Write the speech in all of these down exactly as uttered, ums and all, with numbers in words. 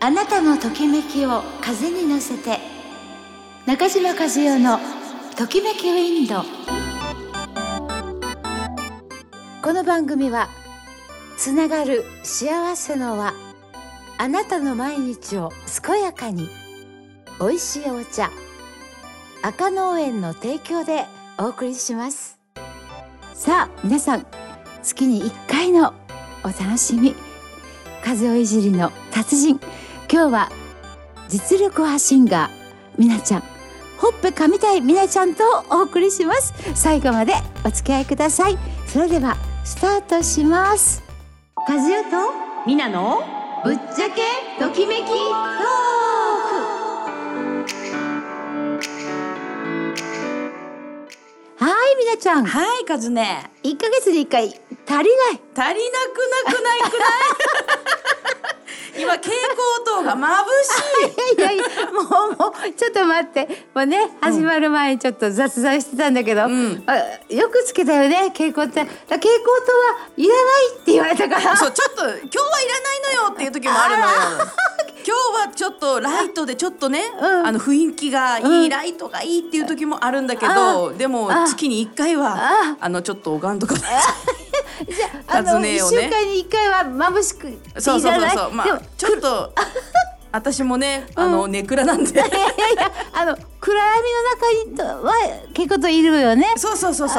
あなたのときめきを風に乗せて、中島和代のときめきウィンド。この番組はつながる幸せの輪、あなたの毎日を健やかに、おいしいお茶赤農園の提供でお送りします。さあ皆さん、月にいっかいのお楽しみ、風邪をいじりの達人、今日は実力派シンガーみなちゃん、ほっぺ噛みたいみなちゃんとお送りします。最後までお付き合いください。それではスタートします。和代とみなのぶっちゃけときめきトーク。はい、みなちゃん。 はい、かずね。 いっかげつにいっかい足りない。 足りなくなくないくらい今蛍光灯が眩しい。 いやいや、もうもうちょっと待って、もうね、始まる前にちょっと雑談してたんだけど、うん、あ、よくつけたよね、蛍光灯。蛍光灯はいらないって言われたから。 そう、ちょっと今日はいらないのよっていう時もあるのよ。今日はちょっとライトでちょっとね、うん、あの雰囲気がいい、うん、ライトがいいっていう時もあるんだけど、でも月にいっかいは あ, あのちょっと拝んとかないじゃあ、あのいっしゅうかんにいっかいは眩しくいいじゃない。 そうそうそうそう、まあ、ちょっと私もね、あの、うん、ネクラなんでいやいやいや、 あの暗闇の中には結構といるよね。 そうそうそうそう、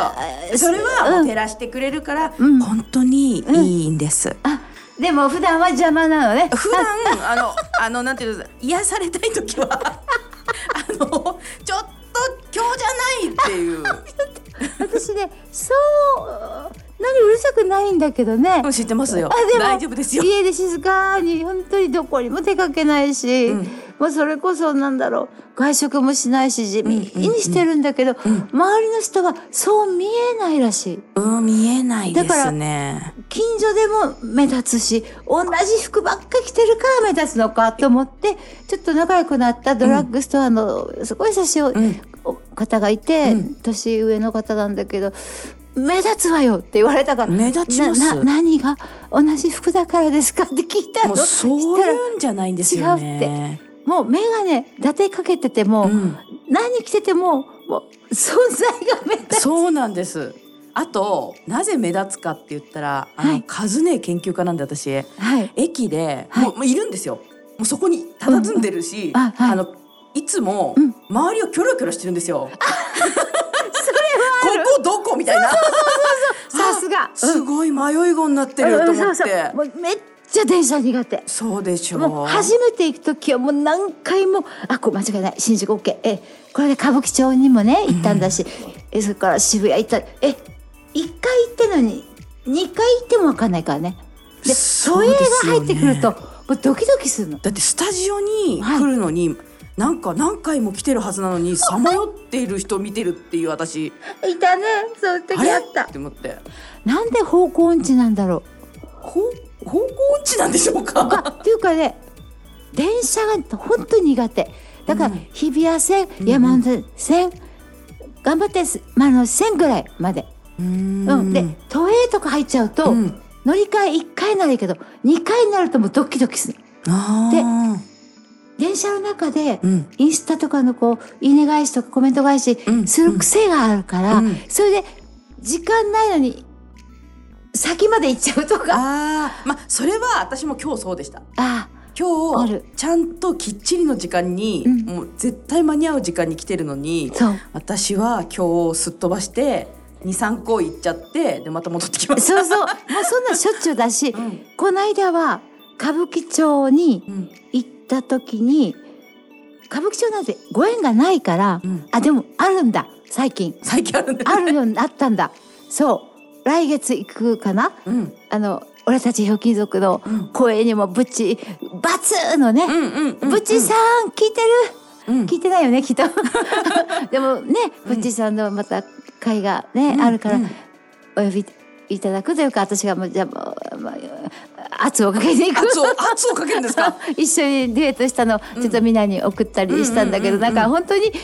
それはもう照らしてくれるから、うん、本当にいいんです、うん、 あ、でも普段は邪魔なのね。 普段あのあのなんていうの、癒されたい時はあのちょっと今日じゃないっていう私ね、そう何うるさくないんだけどね。 知ってますよ。 あ、でも大丈夫ですよ。 家で静かに本当にどこにも出かけないし、うん、もうそれこそなんだろう、外食もしないし地味にしてるんだけど、うんうんうん、周りの人はそう見えないらしい。 うん、見えないですね。 だから近所でも目立つし、同じ服ばっか着てるから目立つのかと思って、ちょっと仲良くなったドラッグストアのすごい優しい方がいて、うん、年上の方なんだけど、目立つわよって言われたから、 目立ちます。 なな何が同じ服だからですかって聞いたの。 もうそういうんじゃないんですよね。 違うって、もう眼鏡立てかけてても、うん、何着てても、もう存在が目立つ。 そうなんです。あとなぜ目立つかって言ったら、あの、はい、カズネ研究家なんで私、はい、駅で、はい、もうもういるんですよ。もうそこに佇んでるし、うん、あ、はい、あのいつも周りをキョロキョロしてるんですよ。ここどこみたいな。 さすが、 すごい迷い子になってると思って、うん、そうそう、 もうめっちゃ電車苦手。 そうでしょう。 もう初めて行く時はもう何回も、あ、これ間違いない、新宿 OK、 えこれで歌舞伎町にもね行ったんだし、うん、えそれから渋谷行った、えいっかい行ってのににかい行っても分かんないからね。で都営が入ってくるともうドキドキするの。 だってスタジオに来るのに、はい、なんか何回も来てるはずなのにさまよっている人見てるっていう私いたね。そういう時あったって思って、 なんで方向音痴なんだろう。 方向音痴なんでしょうか。 っていうかね、電車が本当に苦手だから、うん、日比谷線、山手線、うん、頑張って丸の内線ぐらいまで、うん、うん、で都営とか入っちゃうと、うん、乗り換えいっかいならいいけどにかいになるともうドキドキする。 あで電車の中でインスタとかのこういいね返しとかコメント返しする癖があるから、うんうん、それで時間ないのに先まで行っちゃうとか。 あ、まあそれは私も今日そうでした。あ、今日ちゃんときっちりの時間に、うん、もう絶対間に合う時間に来てるのに、私は今日すっ飛ばしてにさんこ行っちゃって、でまた戻ってきました。 そうそう、もうそんなしょっちゅうだし、うん、この間は歌舞伎町に行った時に、歌舞伎町なんてご縁がないから、うん、あ、でもあるんだ最近最近あるんだ、ね、 あるようになったんだ。そう来月行くかな、うん、あの俺たちひょうきん族の声にもブチバツーのね、うんうんうんうん、ブチさん聞いてる、うん、聞いてないよねきっとでもね、ブチさんのまた会がね、うん、あるからお呼びいただくというか、私がもうじゃあもう、まあ、圧をかけていく。 圧を圧をかけるんですか。 一緒にデュエットしたのをちょっとみんなに送ったりしたんだけど、なんか本当に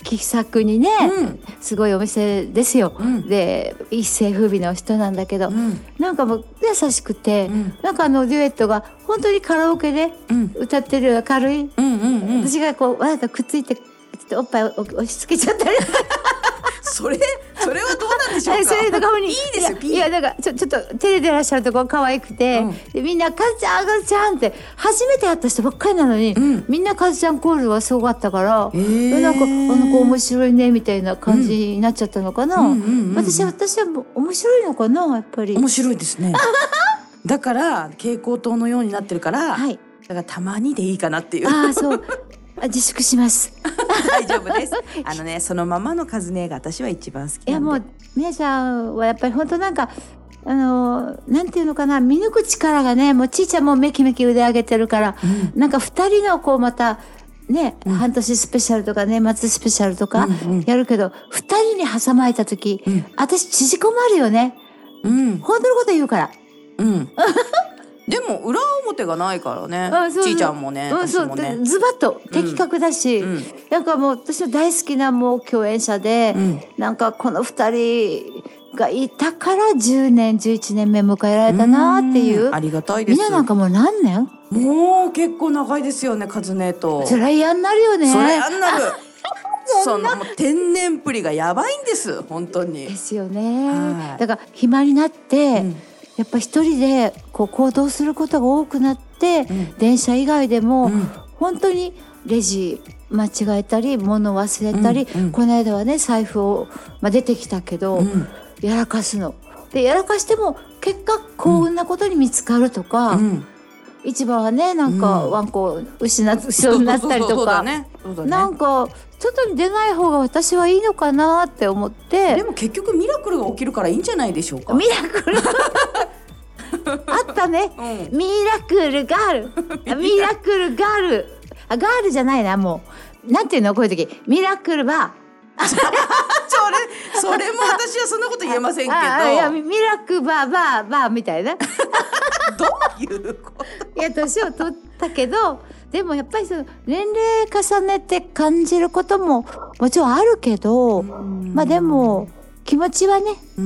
気さくにね、うん、すごいお店ですよ、うん、で一世風靡の人なんだけど、うん、なんかもう優しくて、うん、なんかあのデュエットが本当にカラオケで歌ってる軽い、うんうんうんうん、私がこうわざとくっついてちょっとおっぱいを押し付けちゃったりそれそれはどうなんでしょうか。 それとかにいいですよ。 いやだからちょちょっと照れてらっしゃるところ可愛くて、うん、でみんなカズちゃんカズちゃんって初めて会った人ばっかりなのに、うん、みんなカズちゃんコールがすごかったから、えー、なんかあの子面白いねみたいな感じになっちゃったのかな、うんうんうんうん、私私はもう面白いのかなやっぱり。 面白いですねだから蛍光灯のようになってるから、はい、だからたまにでいいかなっていう。 あそう自粛します大丈夫ですあのねそのままのカズネが私は一番好きなんで。 いやもう皆さんはやっぱり本当なんかあのなんていうのかな見抜く力がねもうちいちゃんもめきめき腕上げてるから、うん、なんかふたりのこうまたね、うん、半年スペシャルとか年末スペシャルとかやるけど、うんうん、ふたりに挟まれた時、うん、私縮こまるよね、うん、本当のこと言うからうんでも裏表がないからね。ちいちゃんもね、 うん、そう、ね、ズバッと的確だし、うんうん、なんかもう私の大好きなもう共演者で、うん、なんかこの二人がいたからじゅうねんじゅういちねんめ迎えられたなっていう。 ありがたいです。 みんななんかもう何年？ もう結構長いですよねカズネと。 そりゃ嫌になるよね。 そりゃ嫌になる。そのもう天然っぷりがやばいんです本当に。 ですよね。はい、だから暇になって。うんやっぱ一人でこう行動することが多くなって、うん、電車以外でも、うん、本当にレジ間違えたり物忘れたり、うんうん、この間はね財布を、まあ、出てきたけど、うん、やらかすのでやらかしても結果幸運なことに見つかるとか、うん、市場はねなんかワンコ失っそうになったりとかなんか外に出ない方が私はいいのかなって思って。 でも結局ミラクルが起きるからいいんじゃないでしょうか。 ミラクルあったね、うん、ミラクルガールミラクルガールあガールじゃないなもうなんていうのこういう時ミラクルバーそれそれも私はそんなこと言えませんけどあいやミラクルバーバーバーみたいなどういうこといや年を取ったけどでもやっぱりその年齢重ねて感じることももちろんあるけどまあでも気持ちはね、うん、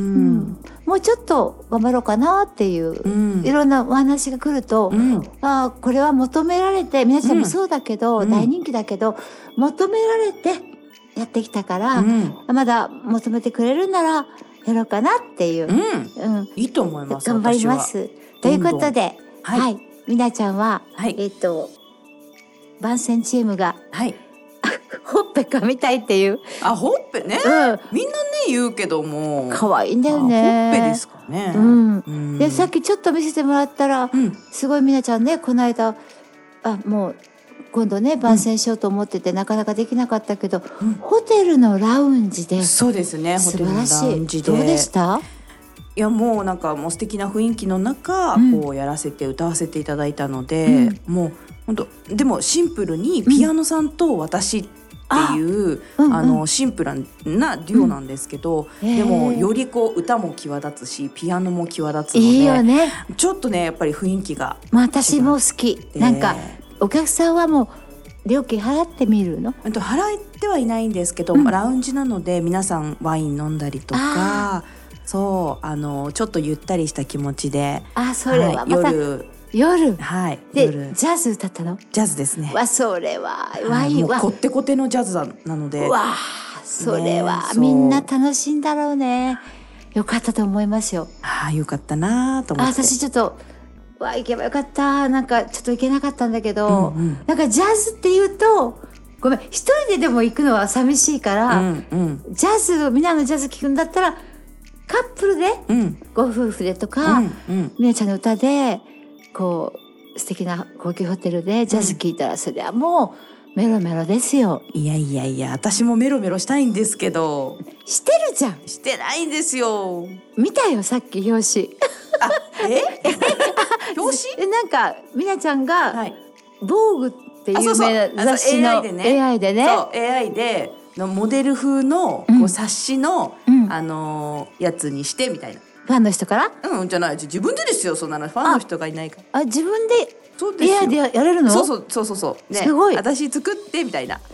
もうちょっと頑張ろうかなっていう、うん、いろんなお話が来ると、うん、あこれは求められて皆さんもそうだけど、うん、大人気だけど求められてやってきたから、うん、まだ求めてくれるならやろうかなっていう、 うんうん、いいと思います頑張りますということで、はい、はい、みなちゃんは、はい、えっと番宣チームが、はいほっぺかみたいっていうあほっぺね、うん、みんなね言うけども可愛いんだよねほっぺですかね、 うんうん、でさっきちょっと見せてもらったら、うん、すごいみなちゃんねこの間あもう今度ね番宣しようと思ってて、うん、なかなかできなかったけど、うん、ホテルのラウンジでそうですね素晴らしいどうでした？ いやもうなんかもう素敵な雰囲気の中、うん、こうやらせて歌わせていただいたので、うん、もう本当でもシンプルにピアノさんと私っていう、うん、あのシンプルなデュオなんですけど、うん、でもよりこう歌も際立つしピアノも際立つのでいいよねちょっとねやっぱり雰囲気が、 まあ、私も好きなんかお客さんはもう料金払ってみるの？ 払ってはいないんですけど、うん、ラウンジなので皆さんワイン飲んだりとかそうあのちょっとゆったりした気持ちであそれはまた、はい、夜夜はいで夜ジャズ歌ったの？ ジャズですね。 わそれはワインはこってこてのジャズなのでわそれは、ね、みんな楽しいんだろうね。よかったと思いますよ。 ああよかったなと思って。 あ私ちょっとわ行けばよかったなんかちょっと行けなかったんだけど、うんうん、なんかジャズっていうとごめん一人ででも行くのは寂しいから、うんうん、ジャズみんなのジャズ聴くんだったらカップルで、うん、ご夫婦でとか、うんうん、みなちゃんの歌でこう素敵な高級ホテルでジャズ聴いたら、うん、それはもうメロメロですよ。 いやいやいや私もメロメロしたいんですけどしてるじゃん。 してないんですよ。 見たよさっき表紙あえ表紙なんかみなちゃんが、はい、ボーグっていう有名な雑誌の エーアイ でねそう エーアイ でのモデル風のこう冊子の、うんあのー、やつにしてみたいな。 ファンの人からうんじゃない自分でですよそんなのファンの人がいないから。 あ自分で エーアイ でやれるの？ そうそうそうそうそう、ね、 すごい私作ってみたいな。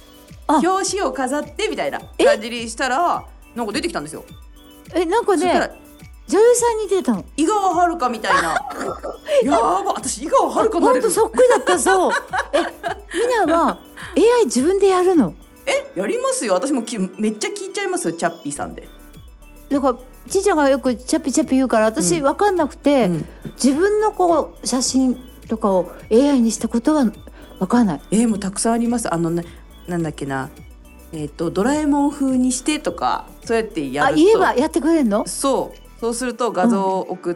表紙を飾ってみたいな感じにしたらなんか出てきたんですよ。 えなんかね女優さんに出たの井川遥みたいなやば私井川遥になれる。 ほんとそっくりだったそうえみなは エーアイ 自分でやるの？ えやりますよ。私もきめっちゃ聞いちゃいますよチャッピーさんで。 だからちいちゃんがよくチャピチャピ言うから私分かんなくて、うん、自分のこう写真とかを エーアイ にしたことは分かんない。 えー、もうたくさんあります。あのねなんだっけなえっ、ー、とドラえもん風にしてとかそうやってやるとあ言えばやってくれるの？ そうそうすると画像を送って、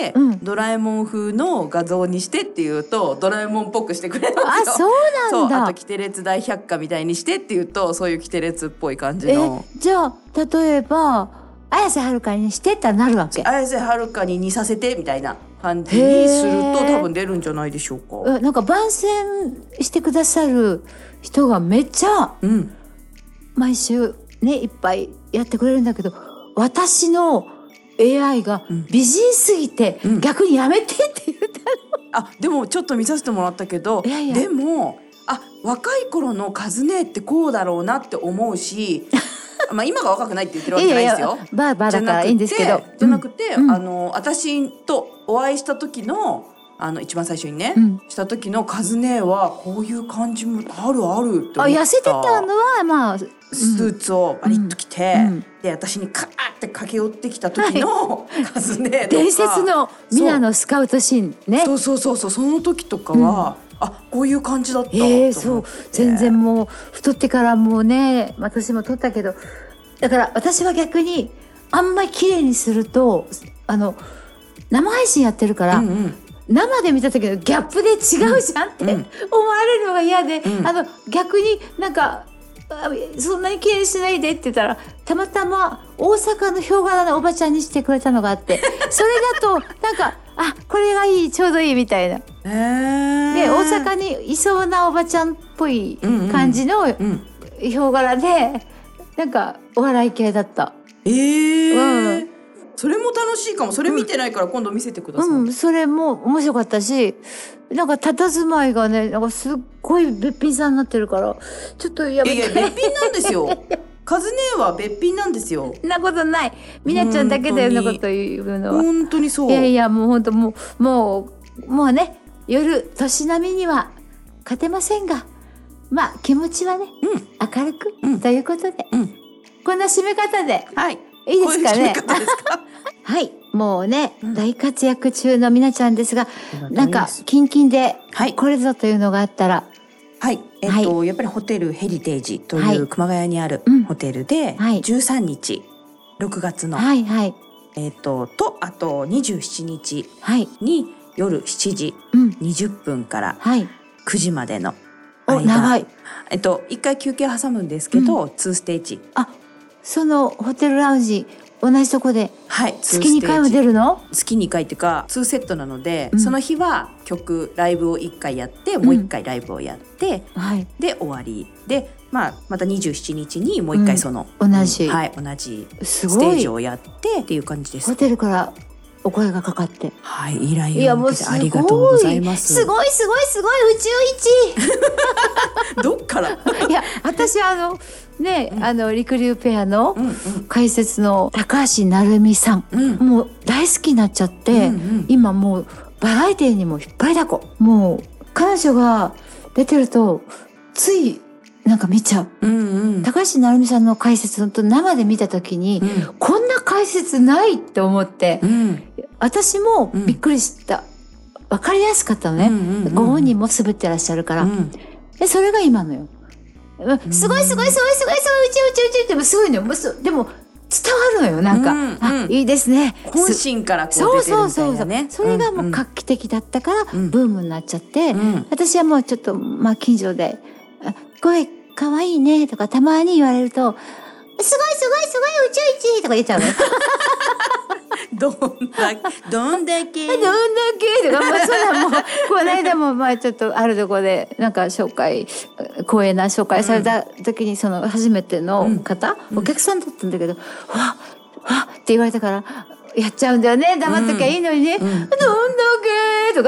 うん、ドラえもん風の画像にしてっていうとドラえもんっぽくしてくれますよ。 あそうなんだ。 そうあとキテレツ大百科みたいにしてっていうとそういうキテレツっぽい感じの。 えじゃあ例えば綾瀬はるかにしてってなるわけ？ 綾瀬はるかに似させてみたいな感じにすると多分出るんじゃないでしょうか。 なんか番宣してくださる人がめっちゃ、うん、毎週ねいっぱいやってくれるんだけど私のエーアイ が美人すぎて、うん、逆にやめてって言ったの、 あでもちょっと見させてもらったけどいやいやでもあ若い頃のカズネってこうだろうなって思うしまあ今が若くないって言ってるわけじゃないですよ。いやいやバーバーだからいいんですけどじゃなくて、うん、あの私とお会いした時のあの一番最初にね、うん、した時のカズネはこういう感じもあるあるって思った。 あ痩せてたのはまあスーツをバリッと着て、うん、で私にカーって駆け寄ってきた時のカズネとか伝説のミナのスカウトシーンね。 そうそうそうそうその時とかは、うん、あこういう感じだったと思って、 えー、そう全然もう太ってからもうね私も撮ったけどだから私は逆にあんまり綺麗にするとあの生配信やってるから、うんうん生で見た時のギャップで違うじゃんって思われるのが嫌で、うん、あの逆になんかそんなに綺麗にしないでって言ったらたまたま大阪のヒョウ柄のおばちゃんにしてくれたのがあってそれだとなんかあこれがいいちょうどいいみたいな、えー、で大阪にいそうなおばちゃんっぽい感じのヒョウ柄でなんかお笑い系だった。 えーうんそれも楽しいかも。それ見てないから今度見せてください。うん、 それも面白かったし、なんか佇まいがね、なんかすっごいべっぴんさんになってるから、ちょっとやめて。 いやいや、べっぴんなんですよ。カズネはべっぴんなんですよ。 そんなことない。みなちゃんだけだよ、そんなこと言うのは。 本当にそう。 いやいや、もう本当もう、もう、もうね、夜、年並みには勝てませんが、まあ気持ちはね、うん、明るく、うん、ということで、うん、こんな締め方で。 はい。 いいですかね。 こういう締め方ですかはい、もうね、うん、大活躍中のみなちゃんですが、なんかキンキンでこれぞというのがあったら、 はい、えっと、はい、やっぱりホテルヘリテージという熊谷にあるホテルで、はい、じゅうさんにちろくがつの、はいはい、えっととあとにじゅうしちにちに夜しちじにじゅっぷんからくじまでの間、 お長い、 えっといっかい休憩挟むんですけど、うん、にステージ。 あそのホテルラウンジ同じとこで月にかいも出るの？ 月にかいっていうかにセットなので、うん、その日は曲ライブをいっかいやってもういっかいライブをやって、うんはい、で終わりで、まあ、またにじゅうしちにちにもういっかいその、 うん、同じ、 はい、同じステージをやってっていう感じです。 ホテルからお声がかかって、 はい、依頼を受けてありがとうございます。 すごいすごいすごい宇宙一どっからいや私あのね、うん、あのリクリューペアの解説の高橋成美さん、うん、もう大好きになっちゃって、うんうん、今もうバラエティにも引っ張りだこ。もう彼女が出てるとついなんか見ちゃう、うんうん、高橋成美さんの解説と生で見た時に、うん、こんな解説ないって思って、うん、私もびっくりした、うん、分かりやすかったのね、うんうんうん、ご本人も滑ってらっしゃるから、うん、でそれが今のよ。すごいすごいすごいすごいすごいうちうちうちでもすごいのよ。でも伝わるのよなんか、うんうん、あいいですね。 本心からこう出てるみたいなね。そうそうそうそう。 それがもう画期的だったからブームになっちゃって、うん、私はもうちょっとまあ近所で「声かわいいね」とかたまに言われると「すごいすごいすごいうちうち」とか言っちゃうの。 どんだどんだけどんだけとか、まあ、そんなもうこの間もまあちょっとあるとこでなんか紹介光栄な紹介された時にその初めての方、うん、お客さんだったんだけど、うん、わっわっって言われたからやっちゃうんだよね。黙っときゃいいのにね、うん、どんだけとか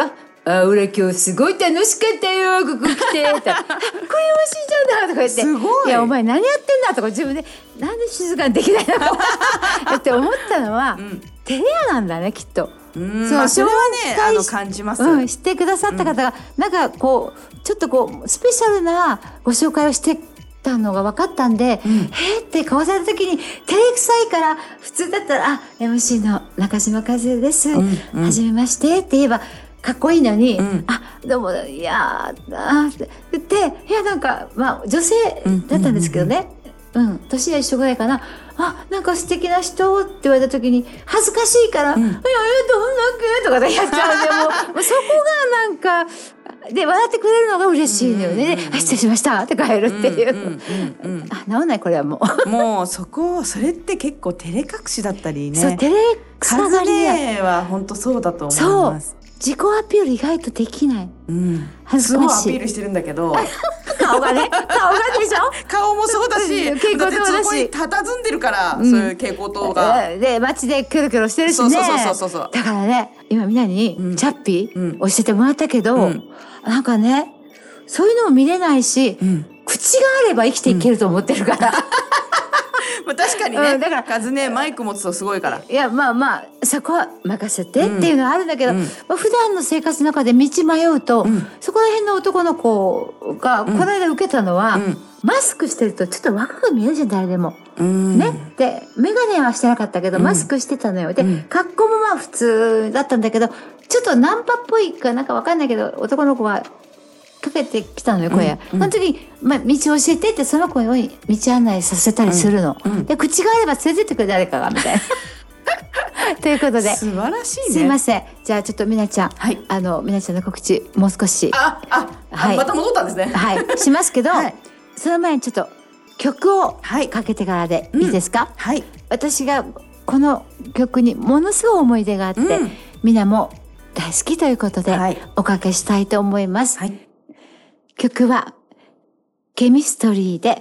あ、俺今日すごい楽しかったよ、ここ来てこれ美味しいじゃんだとか言って、 すごい、 いやお前何やってんだとか自分でなんで静かにできないのって思ったのは、うん、照れ屋なんだねきっと。 うん、そう、まあ、それはねあの感じます、 うん、知ってくださった方が、うん、なんかこうちょっとこうスペシャルなご紹介をしてたのが分かったんで、うん、へーって顔された時に照れくさいから、普通だったらあ エムシー の中島和恵です、うんうん、はじめましてって言えばかっこいいのに、うん、あどうもいやーあって言っていやなんかまあ女性だったんですけどね、うん、うんうん、年は一緒ぐらいかな。あなんか素敵な人って言われた時に恥ずかしいから「うん、いやいやどんなく?」とかでやっちゃうんでもうそこがなんかで笑ってくれるのが嬉しいのよね。うんうんうん、あ失礼しましたって帰るっていう。うんうんうんうん、あ治んないこれはもう。 もうそこそれって結構照れ隠しだったりね。 そう照れくさがりや。は本当そうだと思います。 自己アピール意外とできない。うん、恥ずかしい。 すごいアピールしてるんだけど。 顔がね、顔がでしょ。 顔もそうだし、 蛍光灯だし、 そこに佇んでるから、うん、そういう蛍光灯が。 で街でキョロキョロしてるしね。 そうそうそうそう。 だからね、今みんなに、うん、チャッピー教えてもらったけど、うん、なんかね、そういうのも見れないし、うん、口があれば生きていけると思ってるから。 まあ確かにね、うん、だから数ねマイク持つとすごいから。 いやまあまあそこは任せてっていうのはあるんだけど、うんまあ、普段の生活の中で道迷うと、うん、そこら辺の男の子がこの間受けたのは、うん、マスクしてるとちょっと若く見えるじゃん誰でも。うん、ねで眼鏡はしてなかったけど、うん、マスクしてたのよ。で、うん、格好もまあ普通だったんだけどちょっとナンパっぽいかなんかわかんないけど男の子はかけてきたのよ声、うんうん、その時に、まあ、道教えてってその子に道案内させたりするの、うんうん、で口があれば連れてってくれ誰かがみたいなということで素晴らしいね。 すいませんじゃあちょっとみなちゃん、はい、あのみなちゃんの告知もう少しああ、はい、また戻ったんですねはいしますけど、はい、その前にちょっと曲をかけてからでいいですか、はい、うんはい、私がこの曲にものすごい思い出があって、うん、みなも大好きということで、はい、おかけしたいと思います、はい、曲はケミストリーで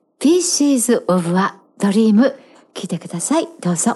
Pieces of a Dream 聴いてくださいどうぞ。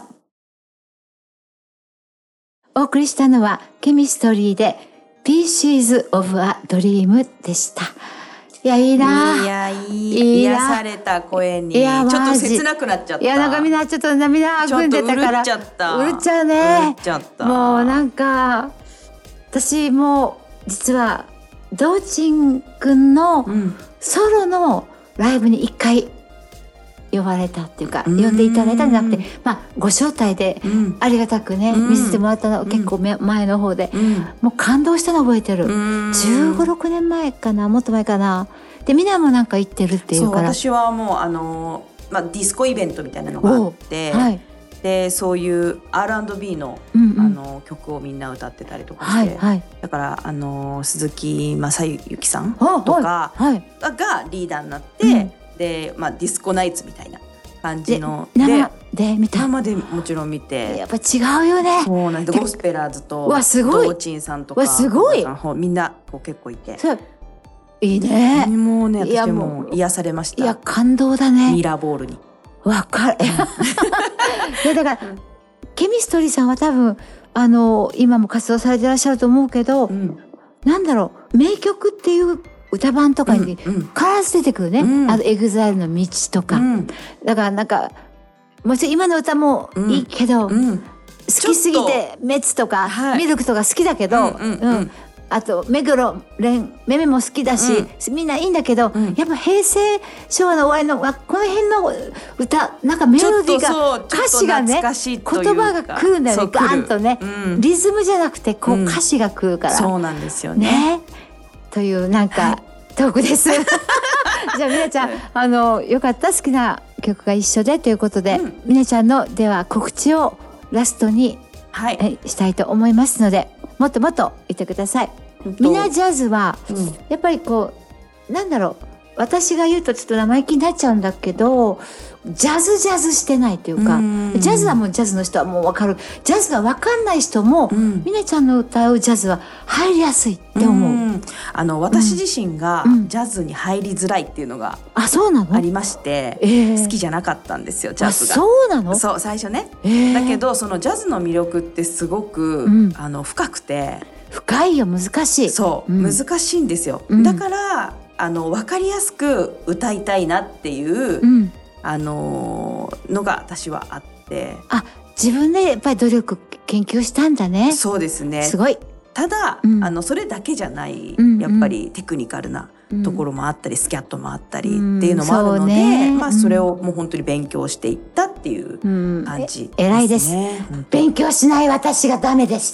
お送りしたのはケミストリーで Pieces of a Dream でした。いやいいな。 いやいい癒された声にちょっと切なくなっちゃった。 いやなんかみんなちょっと涙ぐんでたからうるっちゃったうるっちゃうね。もうなんか私も実は道珍くんのソロのライブに一回呼ばれたっていうか、うん、呼んでいただいたんじゃなくて、まあ、ご招待でありがたくね、うん、見せてもらったの、うん、結構前の方で、うん、もう感動したの覚えてる、うん、じゅうご、ろくねんまえかなもっと前かな。でみんなもなんか行ってるっていうから。 そう私はもうあの、まあ、ディスコイベントみたいなのがあって、はい、でそういう アールアンドビー の、うんうん、あの曲をみんな歌ってたりとかして、はいはい、だからあの鈴木雅之さんとかがリーダーになって、うんでまあ、ディスコナイツみたいな感じので生で見た生でもちろん見てやっぱ違うよね。 そうなんですゴスペラーズと道珍さんとかわすごいみんなこう結構いていいね。 もうね私も癒されました。 いや感動だね。 ミラーボールにわかるいやだから、うん、ケミストリーさんは多分あの今も活動されてらっしゃると思うけど、うん、なんだろう名曲っていう歌版とかに必ず出てくるね、うん、あとエグザイルの道とか、うん、だからなんかもちろん今の歌もいいけど、うんうん、好きすぎてメッツとか、はい、ミルクとか好きだけど、うんうんうんうん、あと目黒蓮めめも好きだし、うん、みんないいんだけど、うん、やっぱ平成昭和の終わりのこの辺の歌なんかメロディーが歌詞がね言葉が来るんだよねガーンとね、うん、リズムじゃなくてこう歌詞が来るから、 そうなんですよね。ねというなんか、はい、トークですじゃあみなちゃんあのよかった好きな曲が一緒でということで、うん、みなちゃんのでは告知をラストに、はい、したいと思いますのでもっともっと言ってください。みなジャズは、うん、やっぱりこうなんだろう私が言うとちょっと生意気になっちゃうんだけどジャズジャズしてないというかジャズはもうジャズの人はもう分かるジャズが分かんない人も、うん、みなちゃんの歌うジャズは入りやすいって思う。うんあの私自身がジャズに入りづらいっていうのがありまして、うん、好きじゃなかったんですよジャズが。 あそうなの？ そう最初ね、えー、だけどそのジャズの魅力ってすごく、うん、あの深くて深いよ、難しい。 そう、うん、難しいんですよ、うん、だからあの分かりやすく歌いたいなっていう、うん、あののが私はあって、 あ、自分でやっぱり努力研究したんだね。 そうですね。 すごい。 ただ、うん、あのそれだけじゃない、うんうん、やっぱりテクニカルなところもあったり、うん、スキャットもあったりっていうのもあるので、うん、まあ、それをもう本当に勉強していったっていう感じですね。 うん、偉いです。勉強しない私がダメでした。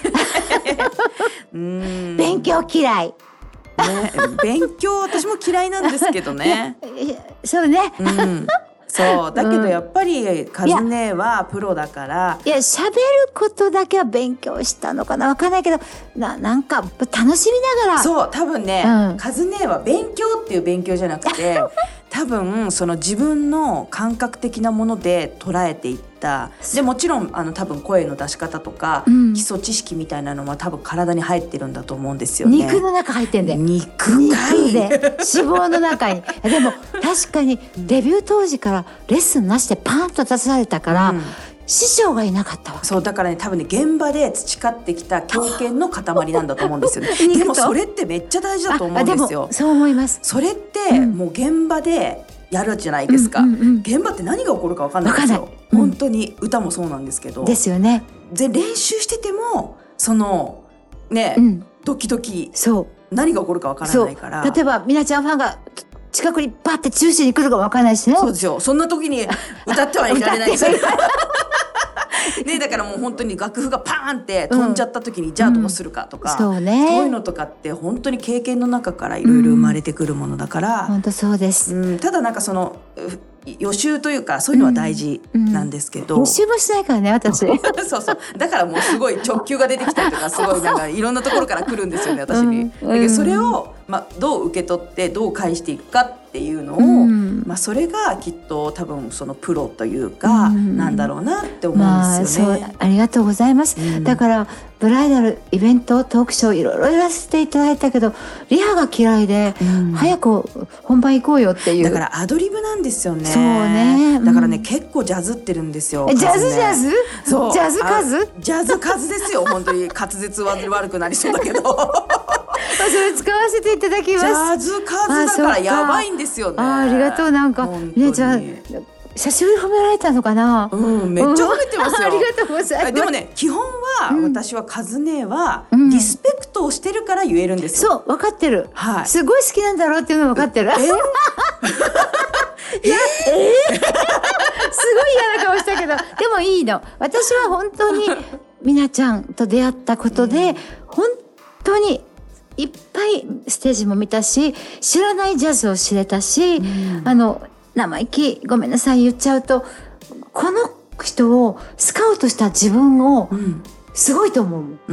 うん勉強嫌い。ね、 勉強私も嫌いなんですけどね。 そうね。 うんそうだけどやっぱりカズネはプロだから、 いや喋ることだけは勉強したのかな、わかんないけど な, なんか楽しみながら。 そう多分ね、うん、カズネは勉強っていう勉強じゃなくて多分その自分の感覚的なもので捉えていった。でもちろんあの多分声の出し方とか、うん、基礎知識みたいなのは多分体に入ってるんだと思うんですよね。 肉の中入ってんで。 肉かい。 肉で脂肪の中に。でも確かにデビュー当時からレッスンなしでパーンと出されたから、うん、師匠がいなかったわけ。 そうだからね、多分ね現場で培ってきた経験の塊なんだと思うんですよね。でもそれってめっちゃ大事だと思うんですよ。 そう思います。 それって、うん、もう現場でやるじゃないですか、うんうんうん、現場って何が起こるか分かんないんですよ、うん、本当に歌もそうなんですけど。 ですよね。 で練習しててもそのね、うん、ドキドキ、そう何が起こるか分からないから。 例えばみなちゃんファンが近くにバッて中心に来るか分からないしね。 そうですよ。そんな時に歌ってはいられないですよね、だからもう本当に楽譜がパーンって飛んじゃった時に、うん、じゃあどうするかとか、うん、そうね、そういうのとかって本当に経験の中からいろいろ生まれてくるものだから、 うん、本当そうです、 うん、ただなんかその予習というかそういうのは大事なんですけど、うんうん、 予習もしないからね私そうそうだからもうすごい直球が出てきたりとかすごいなんかいろんなところから来るんですよね私に、うん、だけどそれを、まあ、どう受け取ってどう返していくかっていうのを、うんまあ、それがきっと多分そのプロというか、うん、なんだろうなって思うんですよね、 まあ、そうありがとうございます、うん、だからブライダルイベントトークショーいろいろやらせていただいたけどリハが嫌いで、うん、早く本番行こうよっていう。 だからアドリブなんですよね。 そうね、うん、 だからね結構ジャズってるんですよ。 ジャズジャズそうジャズカズジャズカズですよ本当に滑舌悪くなりそうだけどそれ使わせていただきます。 ジャズカズだからやばいんですよね。 あ, あ, ありがとう。なんかみなちゃん久しぶりに褒められたのかな。 うん、めっちゃ褒めてますよ、 うん、ありがとうございます。 でもね基本は、うん、私はカズネはリスペクトをしてるから言えるんですよ、 うん、そう分かってる、 はい、 すごい好きなんだろうっていうの分かってる。えー、いやえー、すごい嫌な顔したけどでもいいの。私は本当にみなちゃんと出会ったことで、うん、本当にいっぱいステージも見たし知らないジャズを知れたし、うん、あの生意気ごめんなさい言っちゃうとこの人をスカウトした自分をすごいと思う、 うん、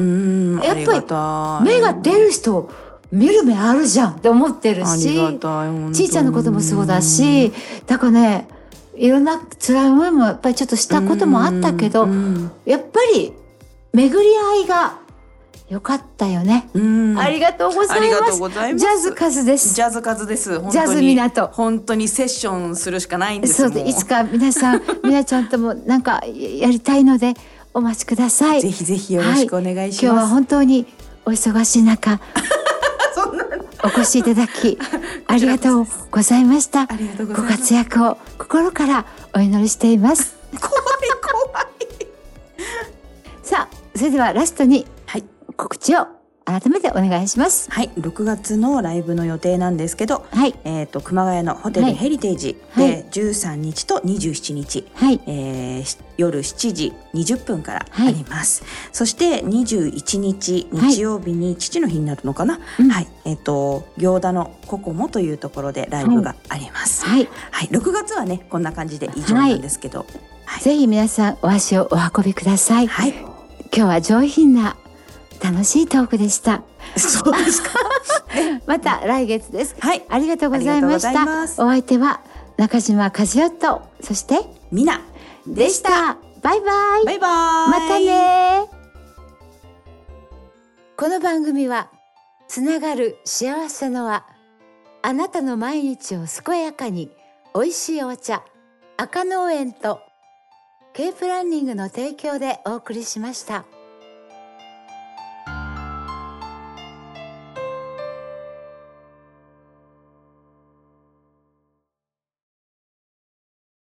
やっぱり目が出る人見る目あるじゃんって思ってるし、ちいちゃんのこともそうだし、だからねいろんな辛い思いもやっぱりちょっとしたこともあったけど、うん、やっぱり巡り合いがよかったよね。ありがとうございます。ジャズカズです。 ジャズカズです。 ジャズ港。 本当にセッションするしかないんですよ。 そうでいつか皆さんみなちゃんともなんかやりたいのでお待ちください。 ぜひぜひよろしくお願いします。 はい、今日は本当にお忙しい中そんなお越しいただきありがとうございました。 ありがとうございます。 ご活躍を心からお祈りしています。 怖い怖いさあそれではラストに、 はい、 告知を改めてお願いします。 はい、ろくがつのライブの予定なんですけど、はい、えっと熊谷のホテルヘリテージでじゅうさんにちとにじゅうしちにち、はい、えー、夜しちじにじゅっぷんからあります。はい、そしてにじゅういちにち日曜日に父の日になるのかな。はい、はい、えっと行田のココモというところでライブがあります。はい、はい、ろくがつはねこんな感じで以上なんですけど、はいはい、 ぜひ皆さんお足をお運びください。はい、今日は上品な楽しいトークでした。 そうですか。 また来月です。 はい、 ありがとうございました。お相手は中島和代とそしてみなでした。バイバイ。 バイバイ。 またね。この番組はつながる幸せの輪、あなたの毎日を健やかに、おいしいお茶赤農園と K プランニングの提供でお送りしました。